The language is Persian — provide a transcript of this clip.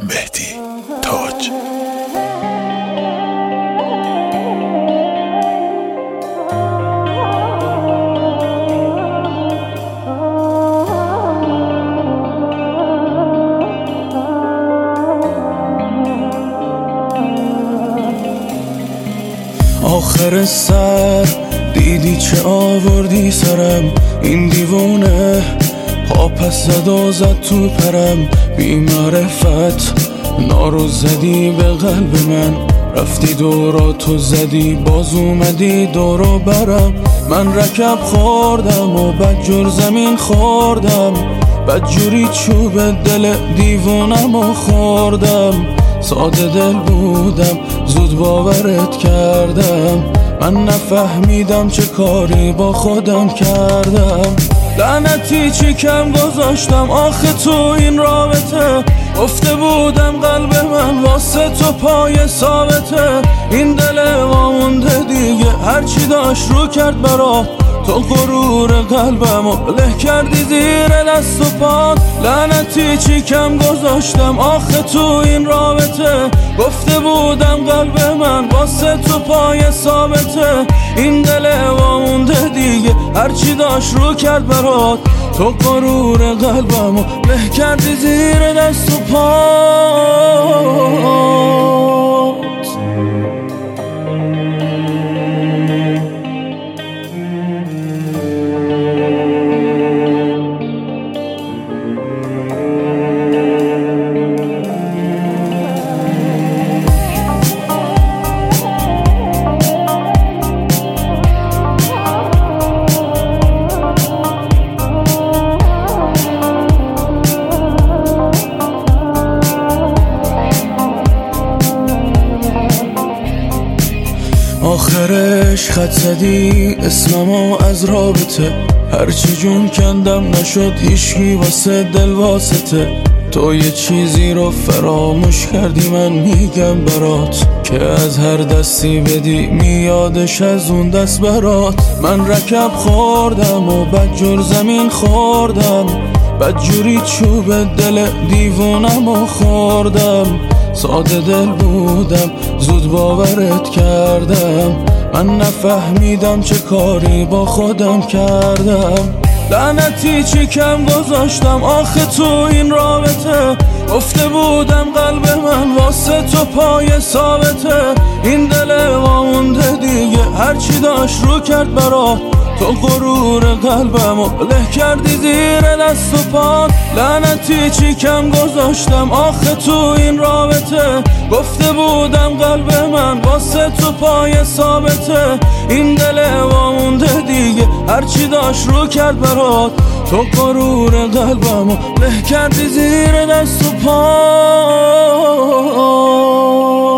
مهدی تاج. آخر سر دیدی چه آوردی سرم، این دیوونه پا پس زد و زد تو پرم. بی معرفت نارو زدی به قلب من، رفتی دوراتو زدی باز اومدی دورو برم. من رکب خوردم و بدجور زمین خوردم، بدجوری چوب دل دیوونم و خوردم. ساده دل بودم زود باورت کردم، من نفهمیدم چه کاری با خودم کردم. لعنتی چی کم گذاشتم آخه تو این رابطه، گفته بودم قلب من واسه تو پای ثابته. این دل وامونده دیگه هرچی داشت رو کرد برات، تو غرور قلبمو له کردی زیر دست و پات. لعنتی چی کم گذاشتم آخه تو این رابطه، گفته بودم قلب من واسه تو پای ثابته. این دل وامونده دیگه هرچی داشت رو کرد برات، تو غرور قلبمو له کردی زیر دست و پات. آخرش خط زدی اسممو از رابطه، هرچی جون کندم نشد هیچکی واسه دل واسطه. تو یه چیزی رو فراموش کردی من میگم برات، که از هر دستی بدی میادش از اون دست برات. من رکب خوردم و بدجور زمین خوردم، بدجوری چوب دل دیوونم و خوردم. ساده دل بودم زود باورت کردم، من نفهمیدم چه کاری با خودم کردم. لعنتی چی کم گذاشتم آخه تو این رابطه، گفته بودم قلب من واسه تو پای ثابته. این دل وامونده دیگه هرچی داشت رو کرد برات، تو غرور قلبمو له کردی زیر دست و پات. لعنتی چی کم گذاشتم آخه تو این رابطه، گفته بودم قلب من واسه تو پای ثابته. این دل وامونده دیگه هرچی داشت رو کرد برات، تو غرور قلبمو له کردی زیر دست و پات.